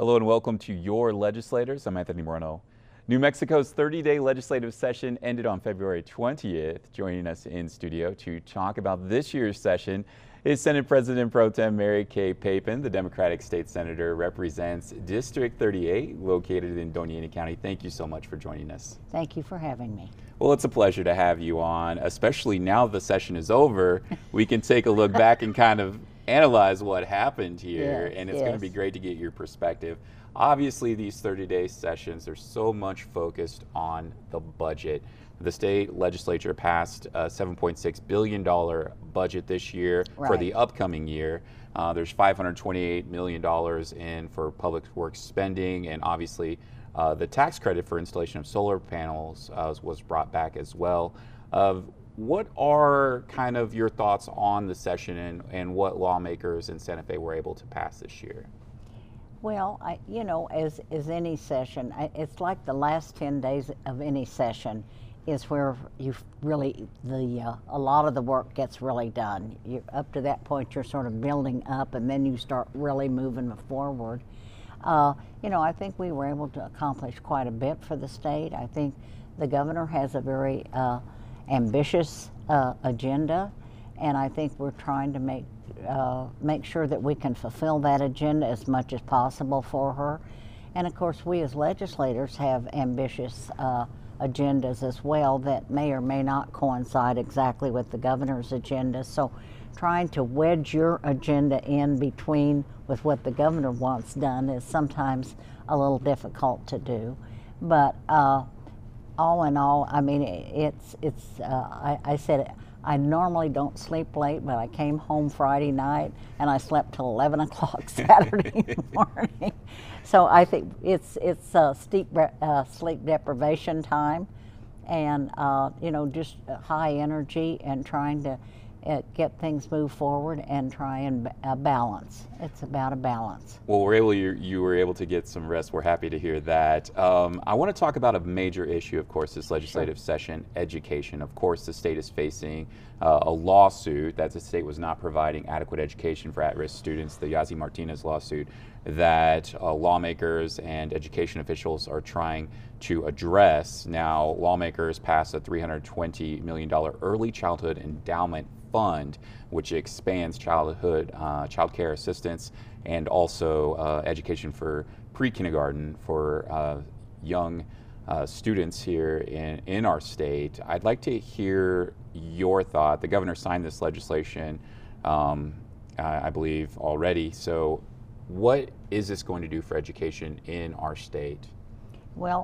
Hello and welcome to Your Legislators. I'm Anthony Moreno. New Mexico's 30-day legislative session ended on February 20th. Joining us in studio to talk about this year's session is Senate President Pro Tem Mary Kay Papen. The Democratic State Senator represents District 38, located in Doña Ana County. Thank you so much for joining us. Thank you for having me. Well, it's a pleasure to have you on, especially now the session is over. We can take a look back and kind of analyze what happened here, Yes, and it's going to be great to get your perspective. Obviously, these 30-day sessions are so much focused on the budget. The state legislature passed a $7.6 billion budget this year for the upcoming year. There's $528 million in for public works spending, and obviously the tax credit for installation of solar panels was brought back as well. What are kind of your thoughts on the session and what lawmakers in Santa Fe were able to pass this year? Well, as any session, it's like the last 10 days of any session is where you really, a lot of the work gets really done. Up to that point, you're sort of building up, and then you start really moving forward. I think we were able to accomplish quite a bit for the state. I think the governor has a very ambitious agenda, and I think we're trying to make sure that we can fulfill that agenda as much as possible for her. And of course, we as legislators have ambitious agendas as well that may or may not coincide exactly with the governor's agenda. So trying to wedge your agenda in between with what the governor wants done is sometimes a little difficult to do. But all in all, I mean, I said it, I normally don't sleep late, but I came home Friday night and I slept till 11 o'clock Saturday morning. So I think it's steep sleep deprivation time, and just high energy and trying to get things moved forward and try and balance. It's about a balance. Well, you were able to get some rest. We're happy to hear that. I want to talk about a major issue, of course, this legislative session, education. Of course, the state is facing a lawsuit that the state was not providing adequate education for at-risk students, the Yazzie Martinez lawsuit that lawmakers and education officials are trying to address. Now, lawmakers passed a $320 million early childhood endowment fund, which expands child care assistance and also education for pre-kindergarten for young students here in our state. I'd like to hear your thought. The governor signed this legislation, I believe, already. So what is this going to do for education in our state? Well,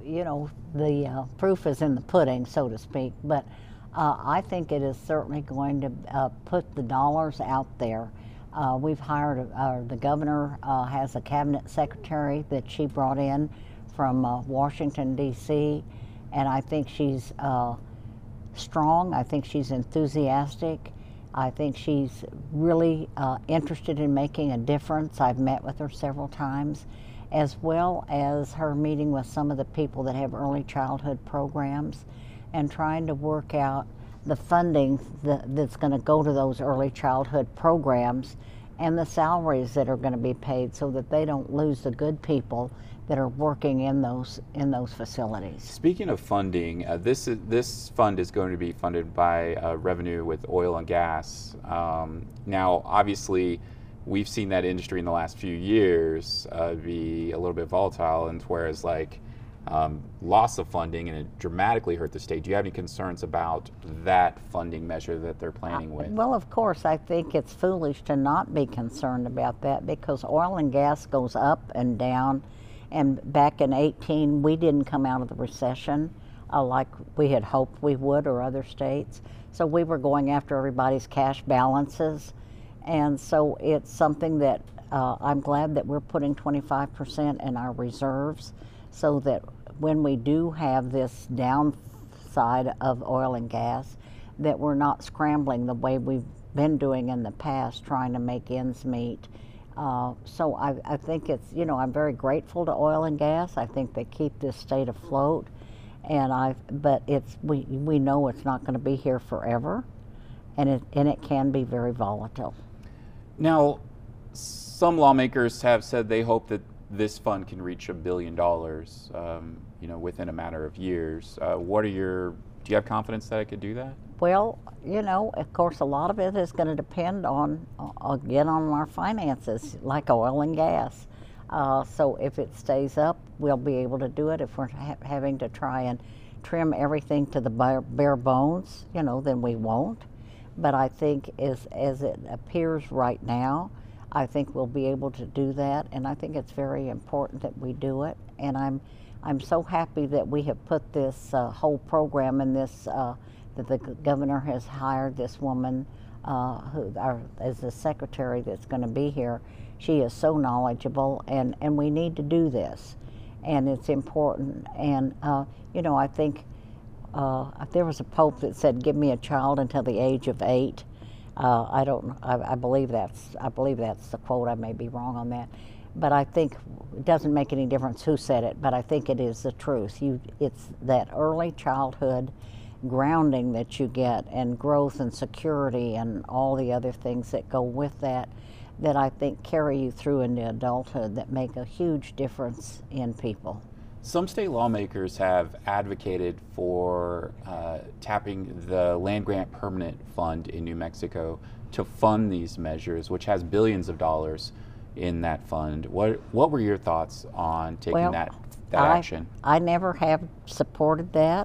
the proof is in the pudding, so to speak, but I think it is certainly going to put the dollars out there. We've hired, the governor has a cabinet secretary that she brought in from Washington, D.C., and I think she's strong. I think she's enthusiastic. I think she's really interested in making a difference. I've met with her several times, as well as her meeting with some of the people that have early childhood programs and trying to work out the funding that's going to go to those early childhood programs and the salaries that are going to be paid so that they don't lose the good people that are working in those facilities. Speaking of funding, this fund is going to be funded by revenue with oil and gas. Now, obviously, we've seen that industry in the last few years be a little bit volatile, and whereas loss of funding, and it dramatically hurt the state. Do you have any concerns about that funding measure that they're planning with? Well, of course, I think it's foolish to not be concerned about that because oil and gas goes up and down. And back in 18, we didn't come out of the recession like we had hoped we would, or other states. So we were going after everybody's cash balances. And so it's something that I'm glad that we're putting 25% in our reserves so that when we do have this downside of oil and gas, that we're not scrambling the way we've been doing in the past, trying to make ends meet. So I think it's, I'm very grateful to oil and gas. I think they keep this state afloat, but we know it's not going to be here forever, and it can be very volatile. Now, some lawmakers have said they hope that this fund can reach $1 billion, within a matter of years. Do you have confidence that it could do that? Well, of course, a lot of it is going to depend on, again, on our finances, like oil and gas. So if it stays up, we'll be able to do it. If we're having to try and trim everything to the bare bones, then we won't. But I think as it appears right now, I think we'll be able to do that, and I think it's very important that we do it. And I'm so happy that we have put this whole program in this, that the governor has hired this woman as the secretary that's going to be here. She is so knowledgeable, and we need to do this, and it's important. And I think there was a pope that said, "Give me a child until the age of 8." I believe that's the quote. I may be wrong on that, but I think it doesn't make any difference who said it. But I think it is the truth. It's that early childhood grounding that you get, and growth and security and all the other things that go with that I think carry you through into adulthood, that make a huge difference in people. Some state lawmakers have advocated for tapping the land grant permanent fund in New Mexico to fund these measures, which has billions of dollars in that fund. What were your thoughts on taking that action? I never have supported that.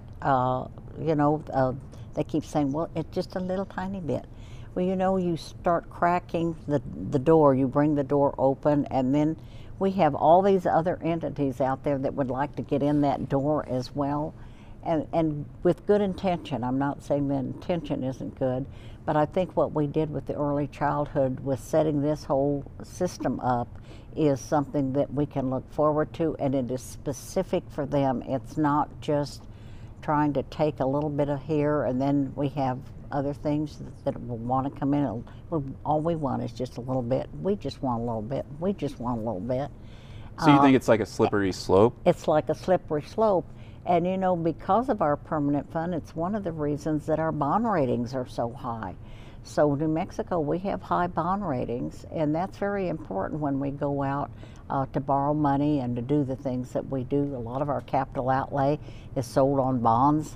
They keep saying, well, it's just a little tiny bit. Well, you start cracking the door, you bring the door open, and then we have all these other entities out there that would like to get in that door as well, and with good intention. I'm not saying the intention isn't good, but I think what we did with the early childhood with setting this whole system up is something that we can look forward to, and it is specific for them. It's not just trying to take a little bit of here, and then we have other things that will want to come in. All we want is just a little bit. We just want a little bit. We just want a little bit. So you think it's like a slippery slope? It's like a slippery slope. And because of our permanent fund, it's one of the reasons that our bond ratings are so high. So New Mexico, we have high bond ratings, and that's very important when we go out to borrow money and to do the things that we do. A lot of our capital outlay is sold on bonds.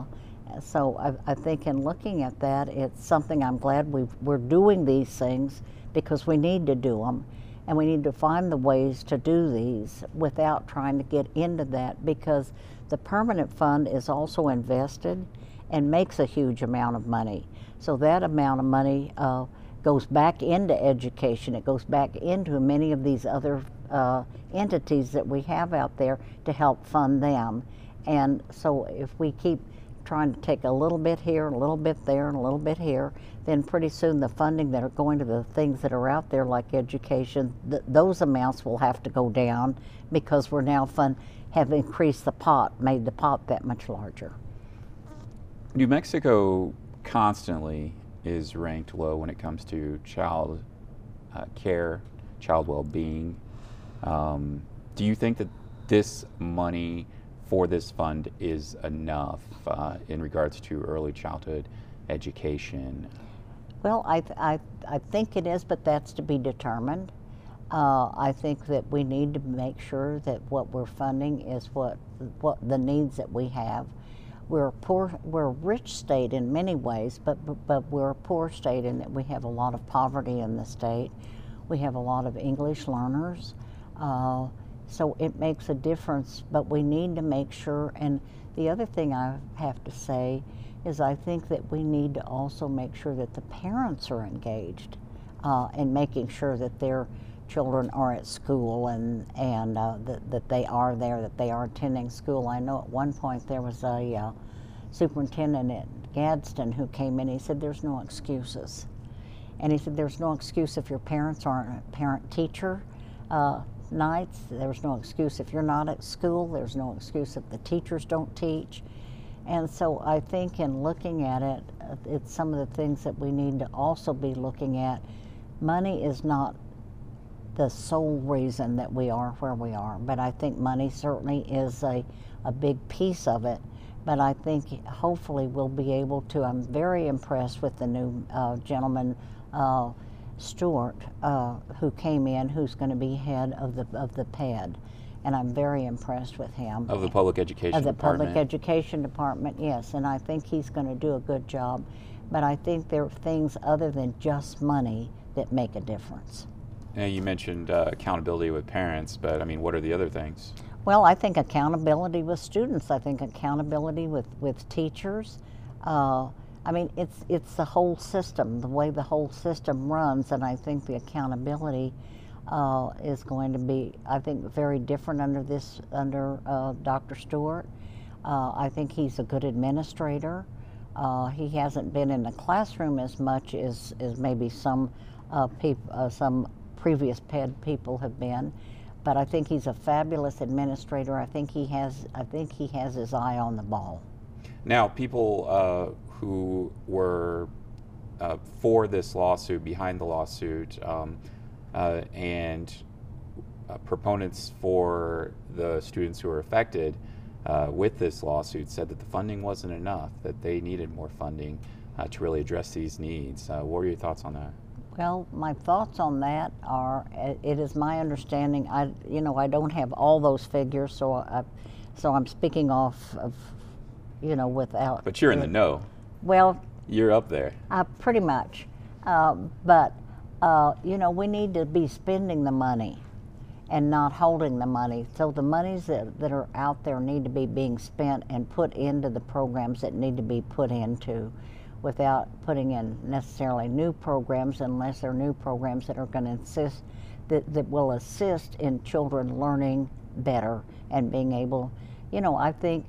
So I think in looking at that, it's something I'm glad we're doing these things, because we need to do them, and we need to find the ways to do these without trying to get into that, because the permanent fund is also invested and makes a huge amount of money. So that amount of money goes back into education. It goes back into many of these other entities that we have out there to help fund them. And so if we keep trying to take a little bit here, a little bit there, and a little bit here, then pretty soon the funding that are going to the things that are out there like education, those amounts will have to go down, because we're now have increased the pot, made the pot that much larger. New Mexico constantly is ranked low when it comes to child care, child well-being. Do you think that this money for this fund is enough in regards to early childhood education? Well, I think it is, but that's to be determined. I think that we need to make sure that what we're funding is what the needs that we have. We're a rich state in many ways, but we're a poor state in that we have a lot of poverty in the state. We have a lot of English learners. So it makes a difference, but we need to make sure. And the other thing I have to say is I think that we need to also make sure that the parents are engaged in making sure that their children are at school, and that they are there, that they are attending school. I know at one point there was a superintendent at Gadsden who came in. He said there's no excuses. And he said there's no excuse if your parents aren't parent-teacher nights. There's no excuse if you're not at school. There's no excuse if the teachers don't teach. And so I think in looking at it, it's some of the things that we need to also be looking at. Money is not the sole reason that we are where we are, but I think money certainly is a big piece of it. But I think hopefully we'll be able to. I'm very impressed with the new gentleman Stewart, who came in, who's going to be head of the PED, and I'm very impressed with him. Of the Public Education Of the Department. Public Education Department, yes, and I think he's going to do a good job. But I think there are things other than just money that make a difference. Yeah, you mentioned accountability with parents, but I mean, what are the other things? Well, I think accountability with students. I think accountability with teachers. I mean, it's the whole system, the way the whole system runs, and I think the accountability is going to be, I think, very different under Dr. Stewart. I think he's a good administrator. He hasn't been in the classroom as much as maybe some previous PED people have been, but I think he's a fabulous administrator. I think he has his eye on the ball. Now, people who were for this lawsuit, behind the lawsuit, and proponents for the students who were affected with this lawsuit said that the funding wasn't enough, that they needed more funding to really address these needs. What are your thoughts on that? Well, my thoughts on that are, it is my understanding, I don't have all those figures, so I'm speaking off of, without. But you're in the know. Well, you're up there. Pretty much. But we need to be spending the money and not holding the money. So the monies that are out there need to be being spent and put into the programs that need to be put into, without putting in necessarily new programs, unless they're new programs that are going to that will assist in children learning better and being able, I think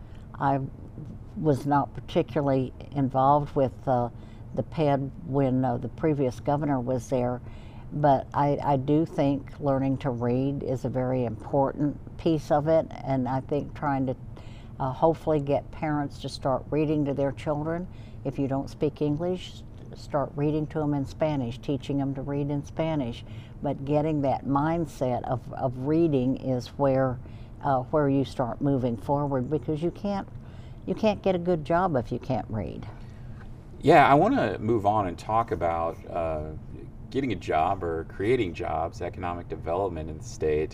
I was not particularly involved with the PED when the previous governor was there, but I do think learning to read is a very important piece of it, and I think trying to hopefully get parents to start reading to their children. If you don't speak English, start reading to them in Spanish, teaching them to read in Spanish. But getting that mindset of reading is where you start moving forward, because you can't get a good job if you can't read. Yeah, I want to move on and talk about getting a job or creating jobs, economic development in the state.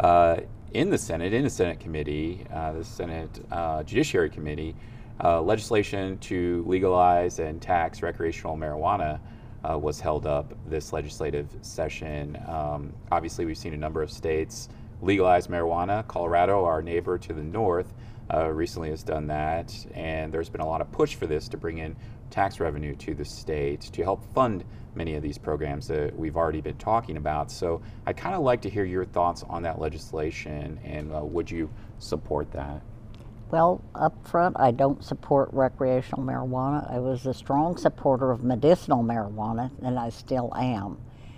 In the Senate committee, the Senate Judiciary Committee, legislation to legalize and tax recreational marijuana was held up this legislative session. Obviously, we've seen a number of states legalize marijuana. Colorado, our neighbor to the north, recently has done that, and there's been a lot of push for this to bring in tax revenue to the state to help fund many of these programs that we've already been talking about. So I'd kind of like to hear your thoughts on that legislation, and would you support that? Well, up front, I don't support recreational marijuana. I was a strong supporter of medicinal marijuana, and I still am.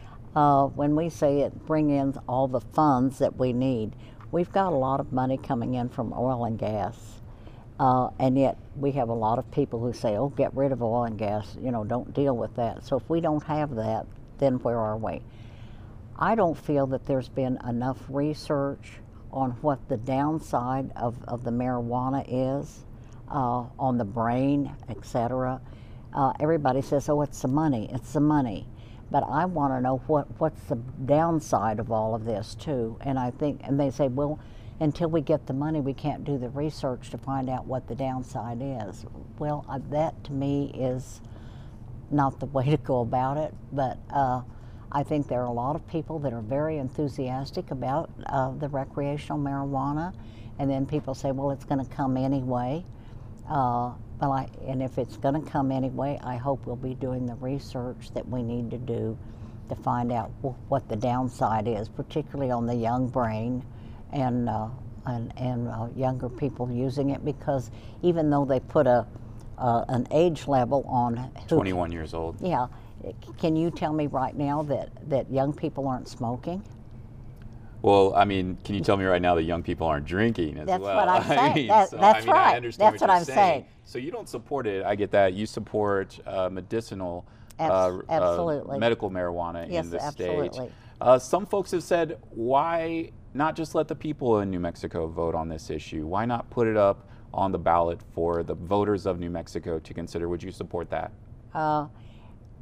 When we say it, bring in all the funds that we need, we've got a lot of money coming in from oil and gas, and yet we have a lot of people who say, oh, get rid of oil and gas, don't deal with that. So if we don't have that, then where are we? I don't feel that there's been enough research on what the downside of the marijuana is on the brain, etc. Everybody says, oh, it's the money, it's the money. But I want to know what's the downside of all of this too. And I think, and they say, well, until we get the money, we can't do the research to find out what the downside is. Well, that to me is not the way to go about it, but I think there are a lot of people that are very enthusiastic about the recreational marijuana, and then people say, well, it's going to come anyway. And if it's going to come anyway, I hope we'll be doing the research that we need to do to find out what the downside is, particularly on the young brain and younger people using it, because even though they put an age level on 21 years old. Yeah. Can you tell me right now that young people aren't smoking? Well, I mean, can you tell me right now that young people aren't drinking as That's well? what I'm saying. That's right. I understand That's what I'm saying. So you don't support it. I get that. You support medicinal, absolutely. medical marijuana Yes, in the absolutely. state. Some folks have said, why not just let the people in New Mexico vote on this issue? Why not put it up on the ballot for the voters of New Mexico to consider? Would you support that?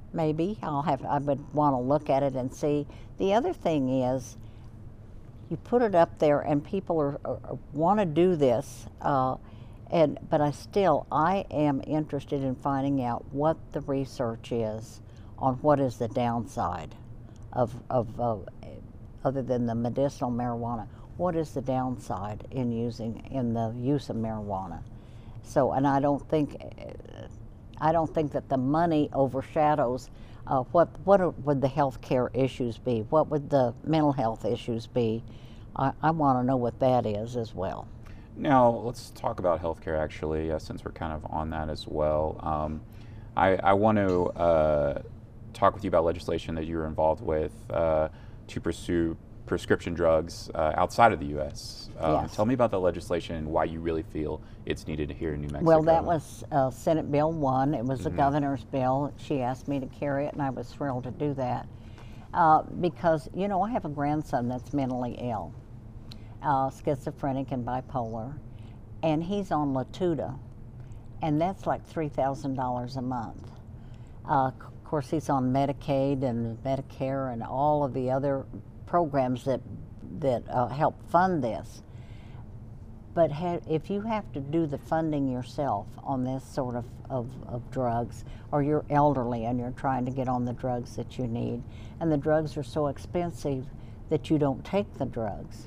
maybe I would want to look at it and see. The other thing is, you put it up there, and people want to do this, but I am interested in finding out what the research is on what is the downside of other than the medicinal marijuana. What is the downside in the use of marijuana? So, and I don't think that the money overshadows what would the health care issues be? What would the mental health issues be? I want to know what that is as well. Now, let's talk about healthcare actually, since we're kind of on that as well. I want to talk with you about legislation that you were involved with to pursue prescription drugs outside of the U.S. Yes. Tell me about the legislation and why you really feel it's needed here in New Mexico. Well, that was Senate Bill 1. It was the governor's bill. She asked me to carry it, and I was thrilled to do that because, I have a grandson that's mentally ill, schizophrenic and bipolar, and he's on Latuda, and that's like $3,000 a month. Of course, he's on Medicaid and Medicare and all of the other programs that help fund this. But if you have to do the funding yourself on this sort of drugs, or you're elderly and you're trying to get on the drugs that you need, and the drugs are so expensive that you don't take the drugs,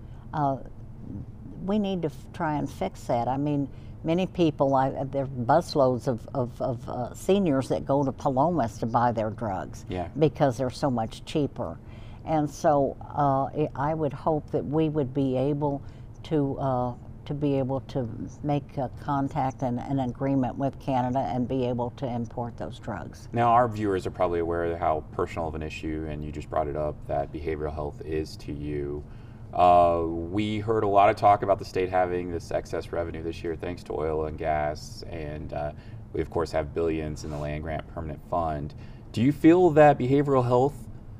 we need to try and fix that. I mean, many people, there are busloads of seniors that go to Palomas to buy their drugs because they're so much cheaper. And so I would hope that we would be able to make a contact and an agreement with Canada and be able to import those drugs. Now, our viewers are probably aware of how personal of an issue, and you just brought it up, that behavioral health is to you. We heard a lot of talk about the state having this excess revenue this year thanks to oil and gas, and we of course have billions in the land grant permanent fund. Do you feel that behavioral health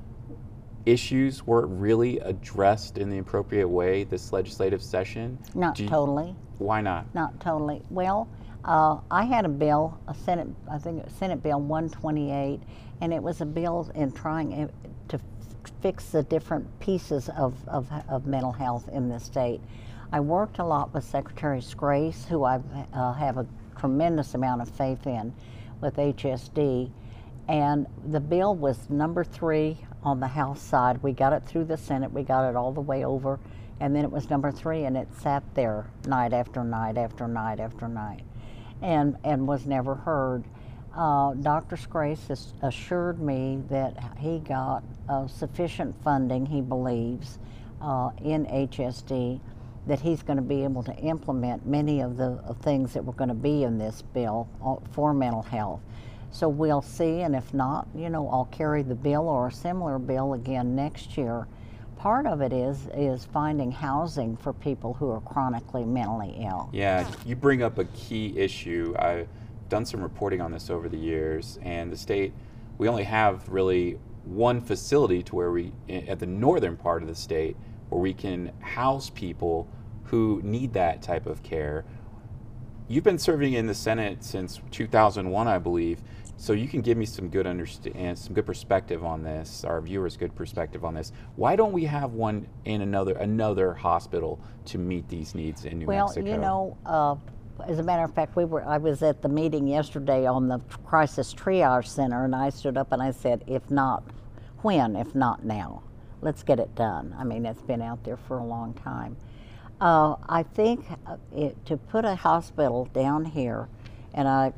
issues weren't really addressed in the appropriate way this legislative session? Not totally. Why not? Not totally. Well, I had a bill, Senate Bill 128, and it was a bill in trying to fix the different pieces of mental health in the state. I worked a lot with Secretary Scrace, who I have a tremendous amount of faith in, with HSD, and the bill was number 3 on the House side. We got it through the Senate, we got it all the way over, and then it was number 3, and it sat there night after night after night after night, and was never heard. Dr. Scrace has assured me that he got sufficient funding, he believes, in HSD, that he's going to be able to implement many of the things that were going to be in this bill for mental health. So we'll see, and if not, I'll carry the bill or a similar bill again next year. Part of it is finding housing for people who are chronically mentally ill. Yeah, you bring up a key issue. I've done some reporting on this over the years, and the state, we only have really one facility to where at the northern part of the state, where we can house people who need that type of care. You've been serving in the Senate since 2001, I believe, so you can give me some good some good perspective on this, our viewers' good perspective on this. Why don't we have one in another hospital to meet these needs in New Mexico? Well, as a matter of fact, I was at the meeting yesterday on the Crisis Triage Center, and I stood up and I said, if not, when? If not now. Let's get it done. I mean, it's been out there for a long time. I think to put a hospital down here, and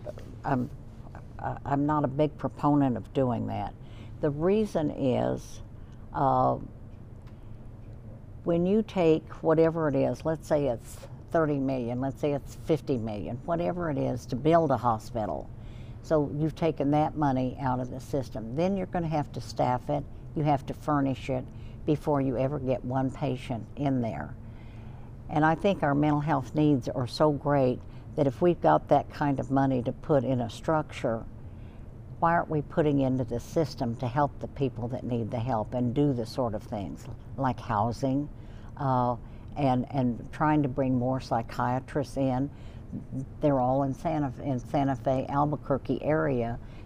I'm not a big proponent of doing that. The reason is when you take whatever it is, let's say it's 30 million, let's say it's 50 million, whatever it is to build a hospital. So you've taken that money out of the system. Then you're going to have to staff it, you have to furnish it before you ever get one patient in there. And I think our mental health needs are so great that if we've got that kind of money to put in a structure, why aren't we putting into the system to help the people that need the help and do the sort of things like housing and trying to bring more psychiatrists in? They're all in Santa Fe, Albuquerque area,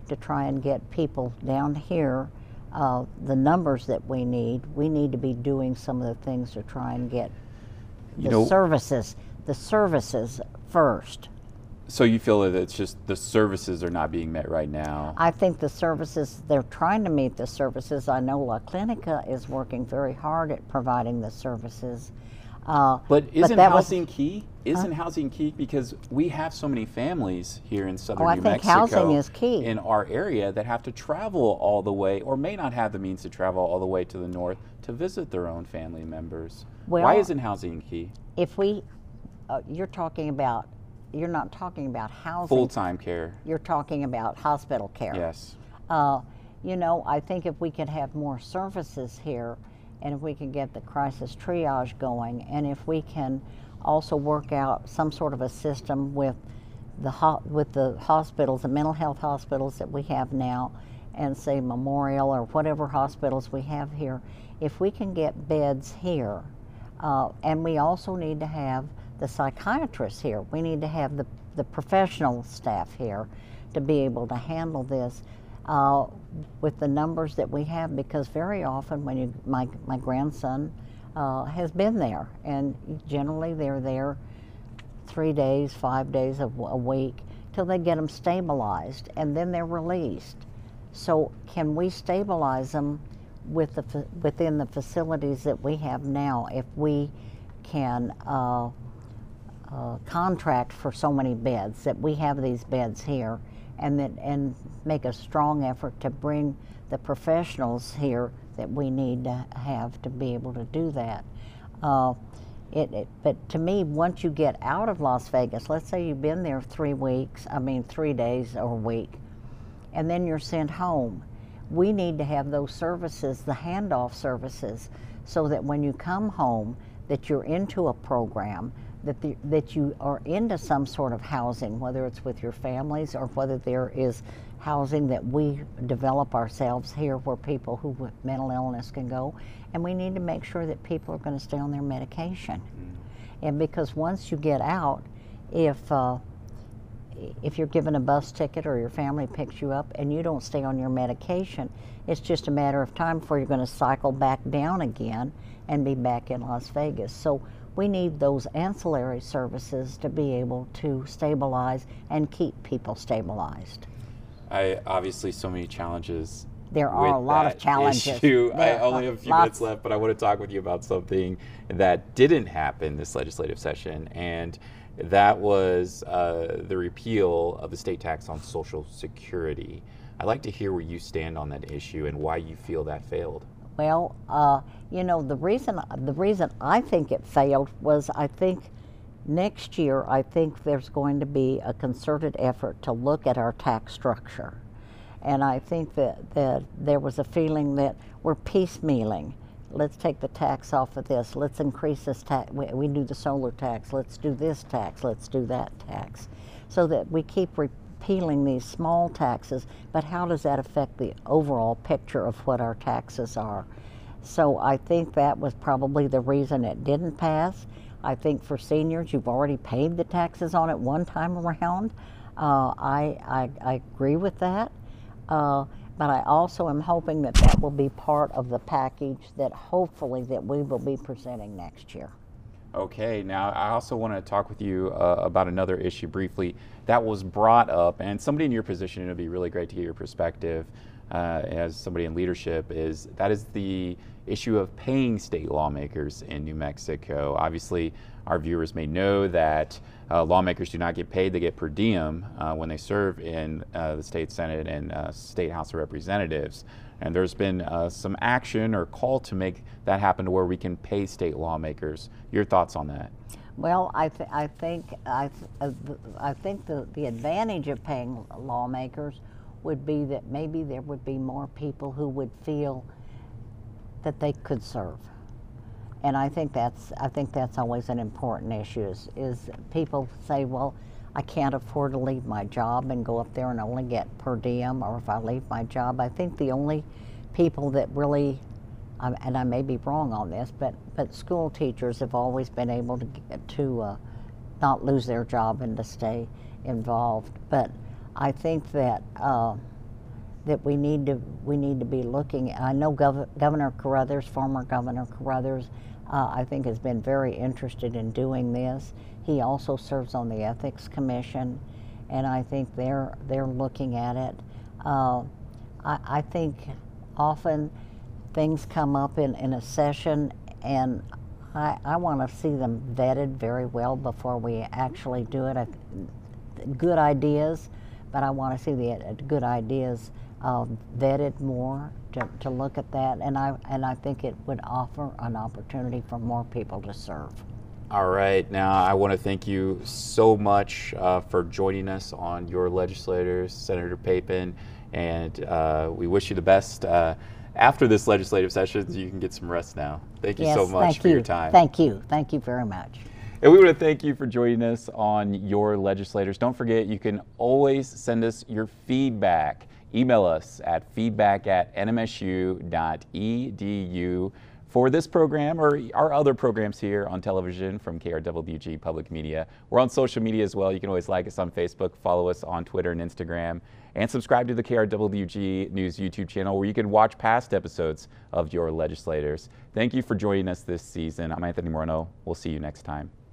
to try and get people down here the numbers that we need to be doing some of the things to try and get the services first. So you feel that it's just the services are not being met right now? I think the services, they're trying to meet the services. I know La Clinica is working very hard at providing the services. But isn't housing key? Isn't housing key? Because we have so many families here in southern New Mexico. I think housing is key. In our area that have to travel all the way, or may not have the means to travel all the way to the north to visit their own family members. Well, why isn't housing key? If we, you're not talking about housing. Full-time care. You're talking about hospital care. Yes. You know, I think if we could have more services here, and if we can get the crisis triage going, and if we can also work out some sort of a system with the hospitals, the mental health hospitals that we have now, and say Memorial or whatever hospitals we have here, if we can get beds here, and we also need to have the psychiatrists here. We need to have the professional staff here to be able to handle this with the numbers that we have, because very often when my grandson has been there, and generally they're there 3 days, 5 days a week till they get them stabilized, and then they're released. So can we stabilize them within the facilities that we have now if we can contract for so many beds, that we have these beds here, and make a strong effort to bring the professionals here that we need to have to be able to do that. But to me, once you get out of Las Vegas, let's say you've been there 3 days or a week, and then you're sent home, we need to have those services, the handoff services, so that when you come home, that you're into a program, that you are into some sort of housing, whether it's with your families or whether there is housing that we develop ourselves here where people who with mental illness can go. And we need to make sure that people are going to stay on their medication. And because once you get out, if you're given a bus ticket or your family picks you up and you don't stay on your medication, it's just a matter of time before you're going to cycle back down again and be back in Las Vegas. So we need those ancillary services to be able to stabilize and keep people stabilized. Obviously so many challenges. There are a lot of challenges. I only have a few minutes left, but I want to talk with you about something that didn't happen this legislative session, and that was the repeal of the state tax on Social Security. I'd like to hear where you stand on that issue and why you feel that failed. Well, you know, the reason I think it failed was I think next year I think there's going to be a concerted effort to look at our tax structure. And I think that there was a feeling that we're piecemealing. Let's take the tax off of this. Let's increase this tax. We do the solar tax. Let's do this tax. Let's do that tax. So that we keep repealing these small taxes, but how does that affect the overall picture of what our taxes are? So I think that was probably the reason it didn't pass. I think for seniors, you've already paid the taxes on it one time around. I agree with that. But I also am hoping that that will be part of the package that hopefully that we will be presenting next year. Okay, now I also want to talk with you about another issue briefly that was brought up, and somebody in your position, it would be really great to get your perspective as somebody in leadership, is the issue of paying state lawmakers in New Mexico. Obviously, our viewers may know that lawmakers do not get paid, they get per diem when they serve in the state Senate and state House of Representatives. And there's been some action or call to make that happen to where we can pay state lawmakers. Your thoughts on that? Well, I think the advantage of paying lawmakers would be that maybe there would be more people who would feel that they could serve. And I think that's always an important issue is people say, well, I can't afford to leave my job and go up there and only get per diem, or if I leave my job. I think the only people that really, and I may be wrong on this, but school teachers have always been able to not lose their job and to stay involved. But I think that that we need to be looking. I know Governor Carruthers, former Governor Carruthers, I think has been very interested in doing this. He also serves on the Ethics Commission, and I think they're looking at it. I think often things come up in a session, and I want to see them vetted very well before we actually do it. Good ideas, but I want to see the good ideas vetted more to look at that, and I think it would offer an opportunity for more people to serve. All right, now I want to thank you so much for joining us on Your Legislators, Senator Papin, and we wish you the best after this legislative session, so you can get some rest now. Thank you so much for your time. Thank you very much. And we want to thank you for joining us on Your Legislators. Don't forget, you can always send us your feedback. Email us at feedback@nmsu.edu for this program or our other programs here on television from KRWG Public Media. We're on social media as well. You can always like us on Facebook, follow us on Twitter and Instagram, and subscribe to the KRWG News YouTube channel where you can watch past episodes of Your Legislators. Thank you for joining us this season. I'm Anthony Moreno. We'll see you next time.